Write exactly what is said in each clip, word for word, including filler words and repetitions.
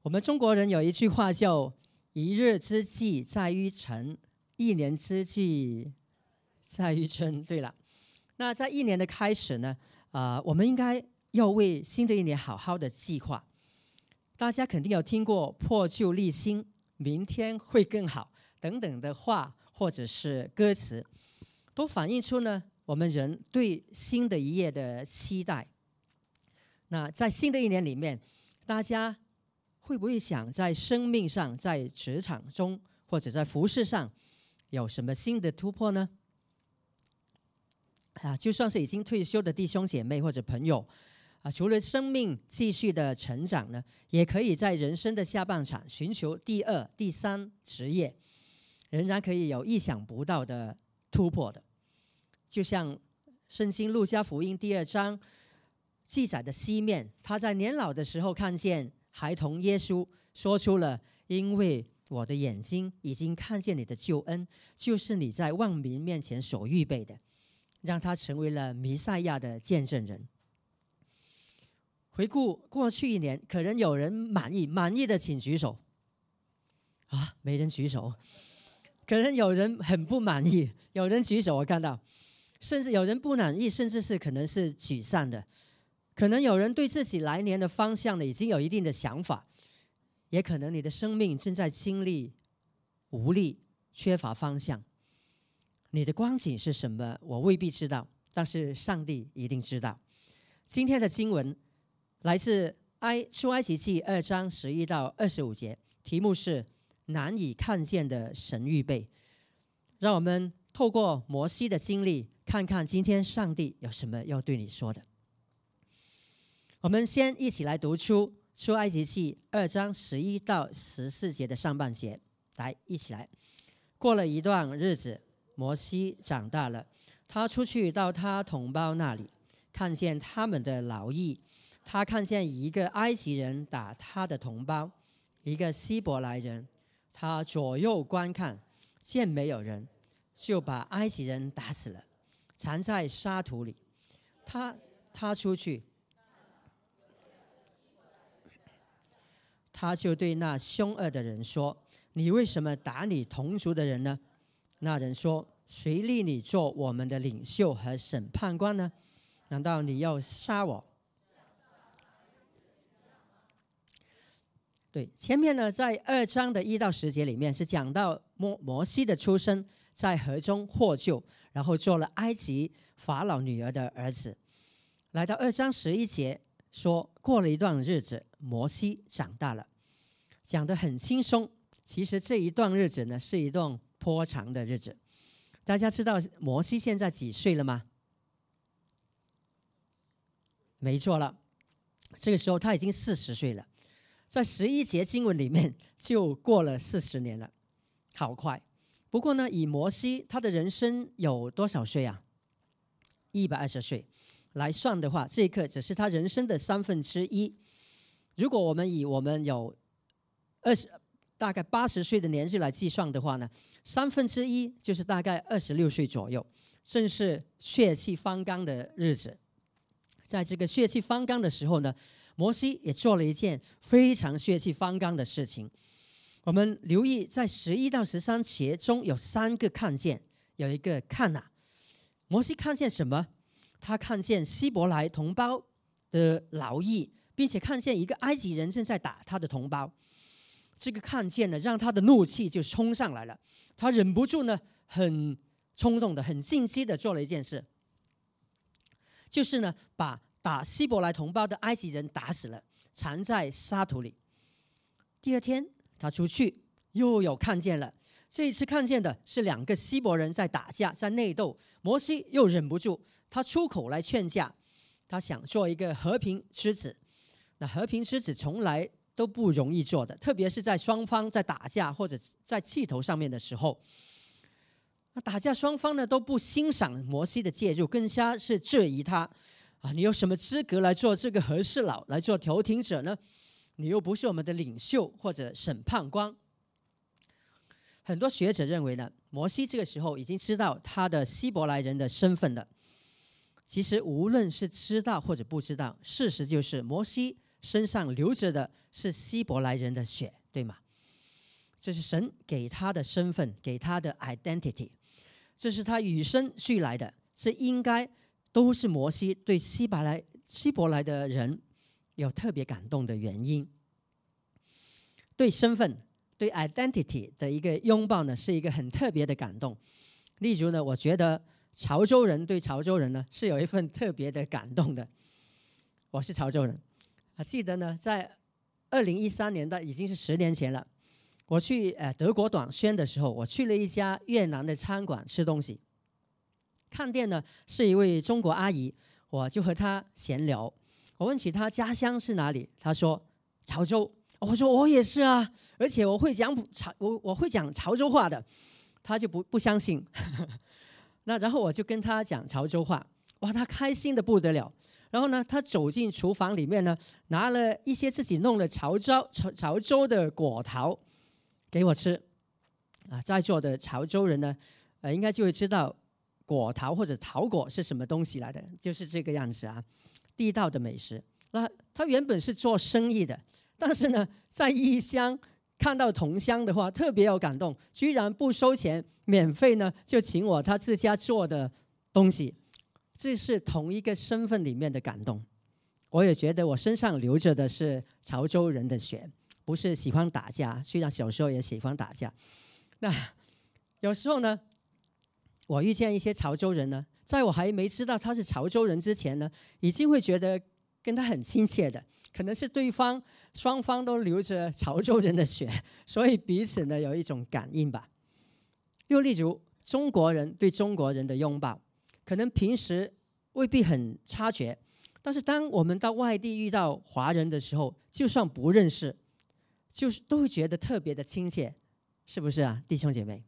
我们中国人有一句话叫“一日之计在于晨，一年之计在于春”。对了，那在一年的开始呢，呃，我们应该要为新的一年好好的计划。大家肯定有听过“破旧立新”、“明天会更好”等等的话，或者是歌词，都反映出呢我们人对新的一页的期待。那在新的一年里面，大家会不会想在生命上、在职场中或者在服事上有什么新的突破呢？啊，就算是已经退休的弟兄姐妹或者朋友啊，除了生命继续的成长呢，也可以在人生的下半场寻求第二、第三职业，仍然可以有意想不到的突破的。就像圣经路加福音第二章记载的西面，他在年老的时候看见孩童耶稣，说出了因为我的眼睛已经看见你的救恩，就是你在万民面前所预备的，让他成为了弥赛亚的见证人。回顾过去一年，可能有人满意，满意的请举手。啊，没人举手。可能有人很不满意，有人举手我看到，甚至有人不满意，甚至是可能是沮丧的。可能有人对自己来年的方向呢已经有一定的想法，也可能你的生命正在经历无力、缺乏方向。你的光景是什么？我未必知道，但是上帝一定知道。今天的经文来自埃出埃及记二章十一到二十五节，题目是难以看见的神预备。让我们透过摩西的经历，看看今天上帝有什么要对你说的。我们先一起来读出出埃及记二章十一到十四节的上半节，来，一起来。过了一段日子，摩西长大了，他出去到他同胞那里，看见他们的劳役。他看见一个埃及人打他的同胞，一个希伯来人。他左右观看，见没有人，就把埃及人打死了，藏在沙土里。他他出去，他就对那凶恶的人说：“你为什么打你同族的人呢？”那人说：“谁立你做我们的领袖和审判官呢？难道你要杀我？”对，前面呢，在二章的一到十节里面是讲到摩摩西的出生，在河中获救，然后做了埃及法老女儿的儿子。来到二章十一节说，过了一段日子，摩西长大了，讲得很轻松。其实这一段日子呢，是一段颇长的日子。大家知道摩西现在几岁了吗？没错了，这个时候他已经四十岁了。在十一节经文里面就过了四十年了，好快。不过呢，以摩西他的人生有多少岁啊？一百二十岁来算的话，这一刻只是他人生的三分之一。如果我们以我们有二十大概八十岁的年纪来计算的话呢，三分之一就是大概二十六岁左右，正是血气方刚的日子。在这个血气方刚的时候呢，摩西也做了一件非常血气方刚的事情。我们留意在十一到十三节中有三个看见，有一个看哪、啊。摩西看见什么？他看见希伯来同胞的劳役，并且看见一个埃及人正在打他的同胞。这个看见呢，让他的怒气就冲上来了。他忍不住呢，很冲动的、很进击的做了一件事，就是呢，把打希伯来同胞的埃及人打死了，藏在沙土里。第二天他出去又有看见了，这一次看见的是两个希伯人在打架，在内斗。摩西又忍不住，他出口来劝架，他想做一个和平之子。那和平之子从来都不容易做的，特别是在双方在打架或者在气头上面的时候。那打架双方呢都不欣赏摩西的介入，更加是质疑他啊，你有什么资格来做这个和事佬，来做调停者呢？你又不是我们的领袖或者审判官。很多学者认为呢，摩西这个时候已经知道他的希伯来人的身份了。其实无论是知道或者不知道，事实就是摩西身上流着的是希伯来人的血，对吗？这是神给他的身份，给他的 identity， 这是他与生俱来的，是应该都是摩西对希伯来希伯来的人有特别感动的原因。对身份、对 identity 的一个拥抱呢，是一个很特别的感动。例如呢，我觉得潮州人对潮州人呢是有一份特别的感动的。我是潮州人啊，记得呢，在二零一三年的已经是十年前了。我去呃德国短宣的时候，我去了一家越南的餐馆吃东西，看店呢是一位中国阿姨，我就和她闲聊。我问起她家乡是哪里，她说潮州。我说我也是啊，而且我会讲潮我我会讲潮州话的。她就不不相信。那然后我就跟她讲潮州话，哇，她开心的不得了。然后呢，她走进厨房里面呢，拿了一些自己弄的潮州潮潮州的果桃给我吃。啊，在座的潮州人呢，呃，应该就会知道果桃或者桃果是什么东西来的，就是这个样子啊，地道的美食。那他原本是做生意的，但是呢，在异乡看到同乡的话，特别有感动，居然不收钱，免费呢就请我他自家做的东西。这是同一个身份里面的感动。我也觉得我身上流着的是潮州人的血，不是喜欢打架，虽然小时候也喜欢打架。那有时候呢，我遇见一些潮州人呢，在我还没知道他是潮州人之前呢，已经会觉得跟他很亲切的，可能是对方双方都流着潮州人的血，所以彼此呢有一种感应吧。又例如中国人对中国人的拥抱，可能平时未必很察觉，但是当我们到外地遇到华人的时候，就算不认识，就是都会觉得特别的亲切，是不是啊，弟兄姐妹？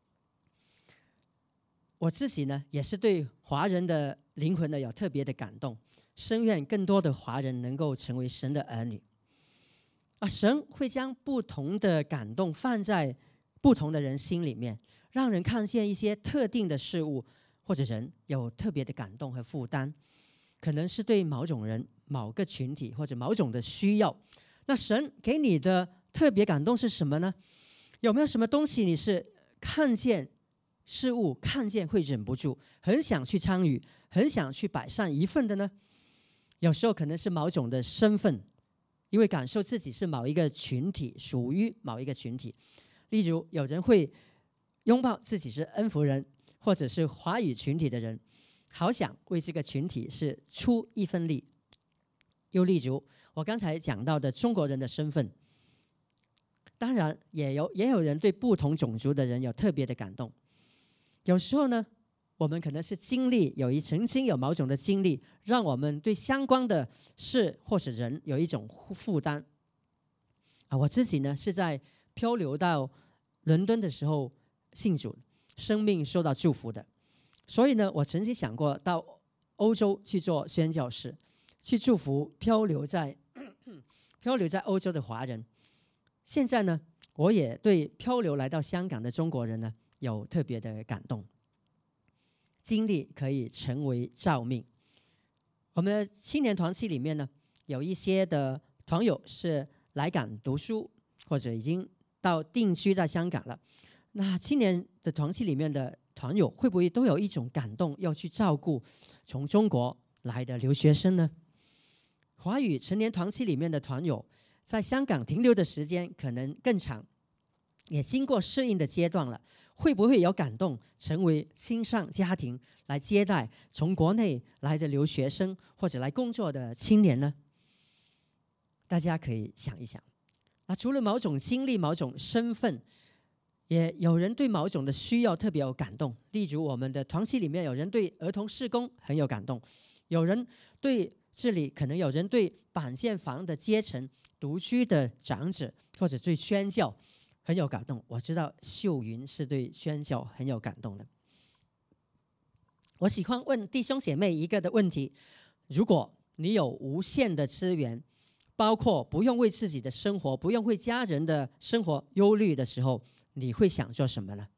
我自己呢，也是对华人的灵魂呢有特别的感动，深愿更多的华人能够成为神的儿女。啊，神会将不同的感动放在不同的人心里面，让人看见一些特定的事物或者人有特别的感动和负担，可能是对某种人、某个群体或者某种的需要。那神给你的特别感动是什么呢？有没有什么东西你是看见事物，看见会忍不住，很想去参与，很想去摆上一份的呢？有时候可能是某种的身份，因为感受自己是某一个群体，属于某一个群体。例如有人会拥抱自己是恩福人，或者是华语群体的人，好想为这个群体是出一份力。又例如我刚才讲到的中国人的身份，当然也有也有人对不同种族的人有特别的感动。有时候呢，我们可能是经历有一曾经有某种的经历，让我们对相关的事或是人有一种负担。啊，我自己呢是在漂流到伦敦的时候信主，生命受到祝福的。所以呢，我曾经想过到欧洲去做宣教士，去祝福漂流在漂流在欧洲的华人。现在呢，我也对漂流来到香港的中国人呢有特别的感动。经历可以成为照命。我们的青年团契里面呢，有一些的团友是来港读书，或者已经到定居在香港了。那青年的团契里面的团友会不会都有一种感动，要去照顾从中国来的留学生呢？华语成年团契里面的团友在香港停留的时间可能更长，也经过适应的阶段了，会不会有感动，成为亲上家庭来接待从国内来的留学生或者来工作的青年呢？大家可以想一想。啊，除了某种经历、某种身份，也有人对某种的需要特别有感动。例如我们的团契里面有人对儿童事工很有感动，有人对这里可能有人对板间房的阶层、独居的长者或者对宣教很有感动。我知道秀云是对宣教很有感动的。我喜欢问弟兄姐妹一个的问题：如果你有无限的资源，包括不用为自己的生活、不用为家人的生活忧虑的时候，你会想做什么呢？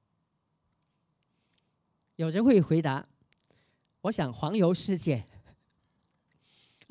有人会回答：我想环游世界。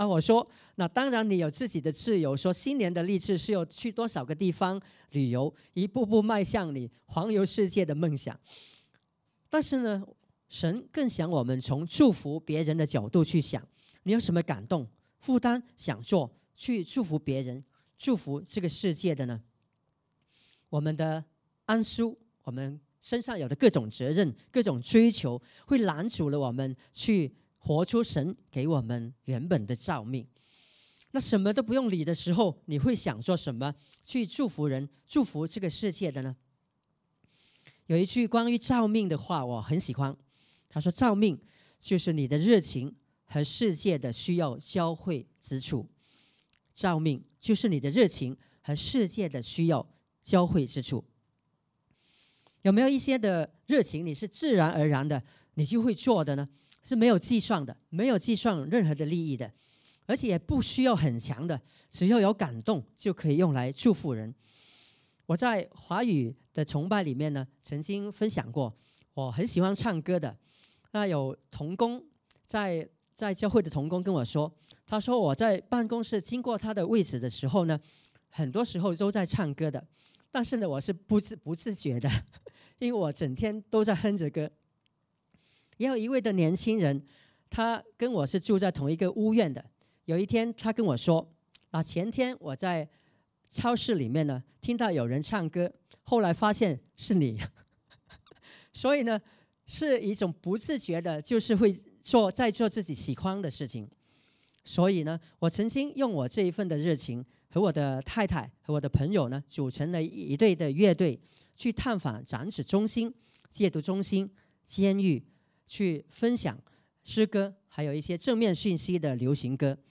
啊，我说那当然你有自己的自由，说新年的立志是要去多少个地方旅游，一步步迈向你环游世界的梦想。但是呢，神更想我们从祝福别人的角度去想，你有什么感动、负担想做去祝福别人、祝福这个世界的呢？我们的安舒，我们身上有的各种责任、各种追求，会拦阻了我们去活出神给我们原本的召命。那什么都不用理的时候，你会想做什么去祝福人、祝福这个世界的呢？有一句关于召命的话我很喜欢，他说召命就是你的热情和世界的需要交汇之处。召命就是你的热情和世界的需要交汇之处。有没有一些的热情你是自然而然的你就会做的呢？是没有计算的，没有计算任何的利益的，而且也不需要很强的，只要有感动就可以用来祝福人。我在华语的崇拜里面呢，曾经分享过，我很喜欢唱歌的。那有同工在在教会的同工跟我说，他说我在办公室经过他的位置的时候呢，很多时候都在唱歌的，但是呢，我是不自不自觉的，因为我整天都在哼着歌。也有一位的年轻人，他跟我是住在同一个屋苑的。有一天，他跟我说：“啊，前天我在超市里面呢，听到有人唱歌，后来发现是你。”所以呢，是一种不自觉的，就是会做在做自己喜欢的事情。所以呢，我曾经用我这一份的热情，和我的太太和我的朋友呢，组成了一队的乐队，去探访长子中心、戒毒中心、监狱，去分享诗歌，还有一些正面讯息的流行歌，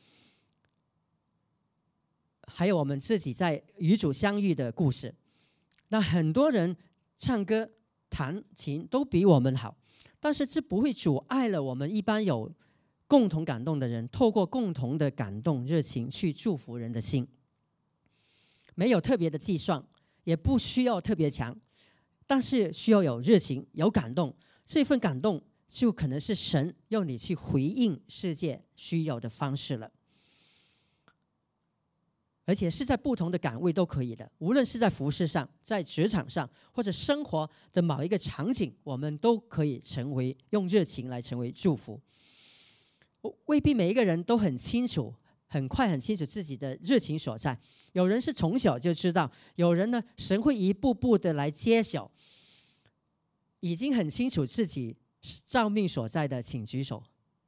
还有我们自己在与主相遇的故事。那很多人唱歌、弹琴都比我们好，但是这不会阻碍了我们一般有共同感动的人，透过共同的感动热情去祝福人的心。没有特别的计算，也不需要特别强，但是需要有热情、有感动。这份感动就可能是神要你去回应世界需要的方式了，而且是在不同的岗位都可以的，无论是在服事上、在职场上，或者生活的某一个场景，我们都可以成为用热情来成为祝福。未必每一个人都很清楚，很快很清楚自己的热情所在。有人是从小就知道，有人呢，神会一步步的来揭晓。已经很清楚自己召命所在的，请举手。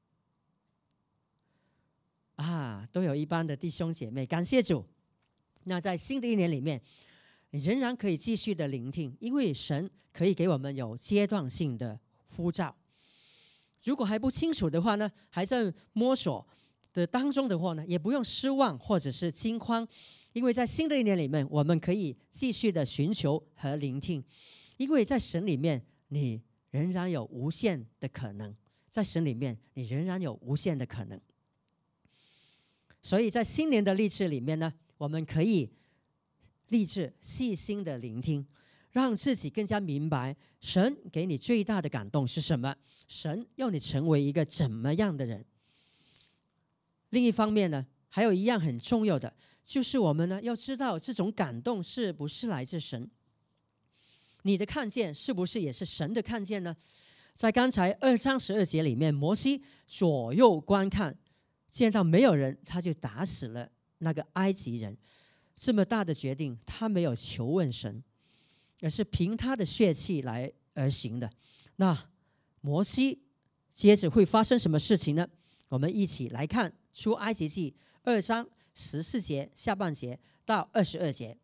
啊，都有一班的弟兄姐妹，感谢主。那在新的一年里面，你仍然可以继续的聆听，因为神可以给我们有阶段性的呼召。如果还不清楚的话呢，还在摸索的当中的话呢，也不用失望或者是惊慌，因为在新的一年里面，我们可以继续的寻求和聆听，因为在神里面，你仍然有无限的可能，在神里面，你仍然有无限的可能。所以在新年的立志里面呢，我们可以立志细心的聆听，让自己更加明白神给你最大的感动是什么，神要你成为一个怎么样的人。另一方面呢，还有一样很重要的，就是我们呢要知道这种感动是不是来自神。你的看见是不是也是神的看见呢？在刚才二章十二节里面，摩西左右观看，见到没有人，他就打死了那个埃及人。这么大的决定，他没有求问神，而是凭他的血气来而行的。那摩西接着会发生什么事情呢？我们一起来看出埃及记二章十四节下半节到二十二节。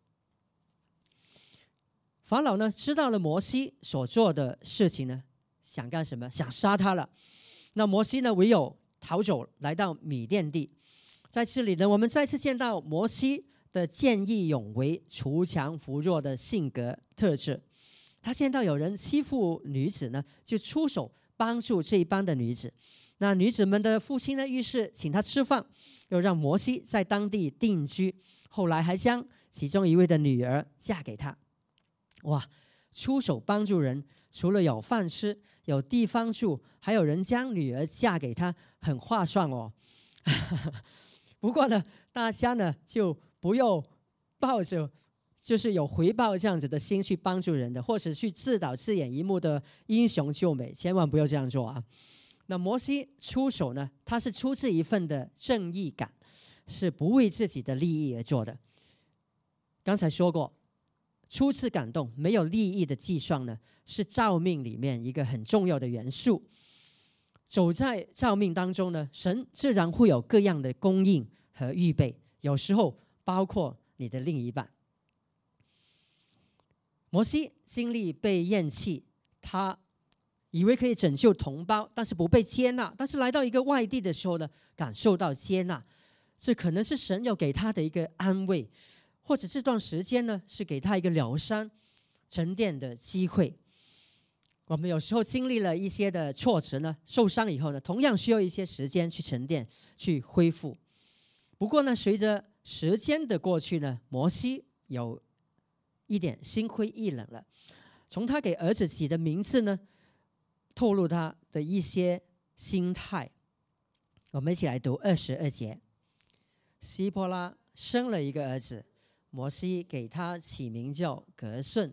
法老呢知道了摩西所做的事情呢，想干什么？想杀他了。那摩西呢唯有逃走，来到米甸地。在这里呢，我们再次见到摩西的见义勇为、锄强扶弱的性格特质。他见到有人欺负女子呢，就出手帮助这一帮的女子。那女子们的父亲呢，于是请他吃饭，又让摩西在当地定居。后来还将其中一位的女儿嫁给他。哇，出手帮助人，除了有饭吃、有地方住，还有人将女儿嫁给他，很划算哦。 不过呢，大家呢就不要抱着就是有回报这样子的心去帮助人的，或者去自导自演一幕的英雄救美，千万不要这样做啊。那摩西出手呢，他是出自一份的正义感，是不为自己的利益而做的。刚才说过，初次感动没有利益的计算呢，是召命里面一个很重要的元素。走在召命当中呢，神自然会有各样的供应和预备，有时候包括你的另一半。摩西经历被厌弃，他以为可以拯救同胞，但是不被接纳。但是来到一个外地的时候呢，感受到接纳，这可能是神要给他的一个安慰，或者这段时间呢，是给他一个疗伤、沉淀的机会。我们有时候经历了一些的挫折呢，受伤以后呢，同样需要一些时间去沉淀、去恢复。不过呢，随着时间的过去呢，摩西有一点心灰意冷了。从他给儿子起的名字呢，透露他的一些心态。我们一起来读二十二节。西波拉生了一个儿子，摩西给他起名叫革舜。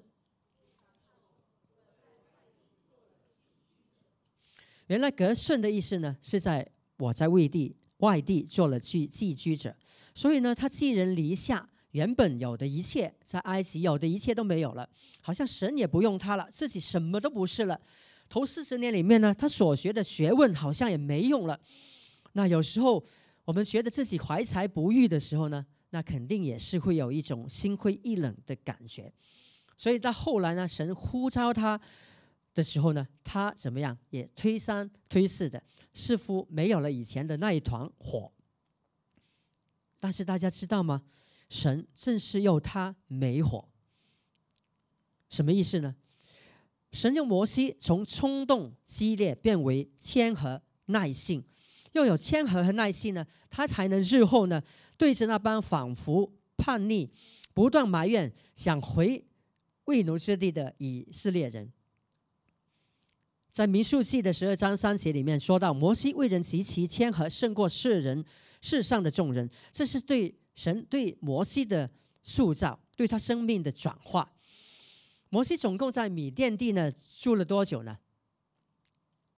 原来革舜的意思呢，是在我在外地外地做了寄寄居者，所以呢，他寄人篱下，原本有的一切，在埃及有的一切都没有了，好像神也不用他了，自己什么都不是了。头四十年里面呢，他所学的学问好像也没用了。那有时候我们觉得自己怀才不遇的时候呢，那肯定也是会有一种心灰意冷的感觉。所以到后来呢，神呼召他的时候呢，他怎么样也推三推四的，似乎没有了以前的那一团火。但是大家知道吗？神正是要他没火。什么意思呢？神用摩西从冲动激烈变为谦和耐性，又有谦和和耐性呢，他才能日后呢，对着那帮仿佛叛逆、不断埋怨想回为奴之地的以色列人。在民数记的十二章三节里面说到，摩西为人极其谦和，胜过世人世上的众人。这是对神对摩西的塑造，对他生命的转化。摩西总共在米甸地呢住了多久呢？